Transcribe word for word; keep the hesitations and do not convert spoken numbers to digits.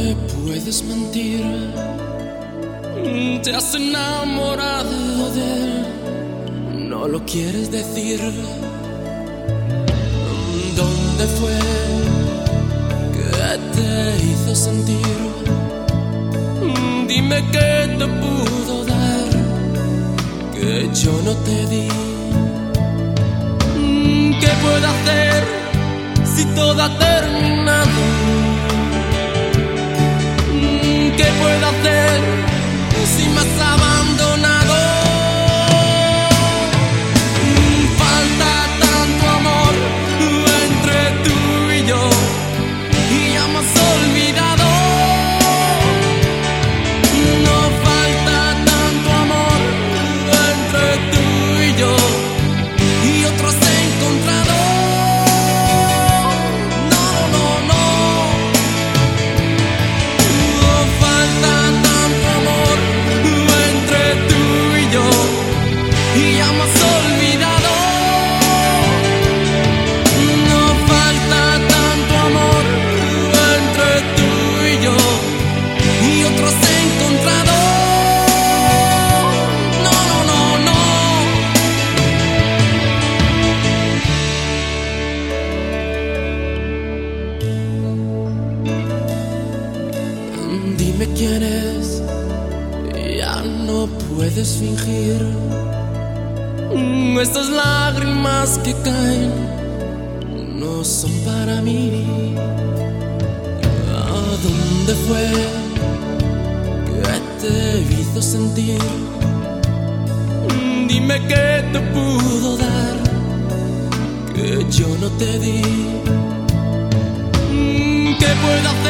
me puedes mentir. Te has enamorado de él, no lo quieres decir. ¿Dónde fue que te hizo sentir? Dime qué te pudo dar que yo no te di. ¿Qué puedo hacer si todo ha terminado? ¿Qué puedo hacer si me has abandonado? Falta tanto amor entre tú y yo y ya me has olvidado. No falta tanto amor entre tú y yo y otro has encontrado. No, no, no. No falta tanto amor entre tú y yo y ya me has olvidado. No falta tanto amor entre tú y yo y otro has encontrado. No, no, no, no. Dime quién es, ya no puedes fingir. Estas lágrimas que caen no son para mí. ¿A dónde fue que te hizo sentir? Dime qué te pudo dar que yo no te di. ¿Qué puedo hacer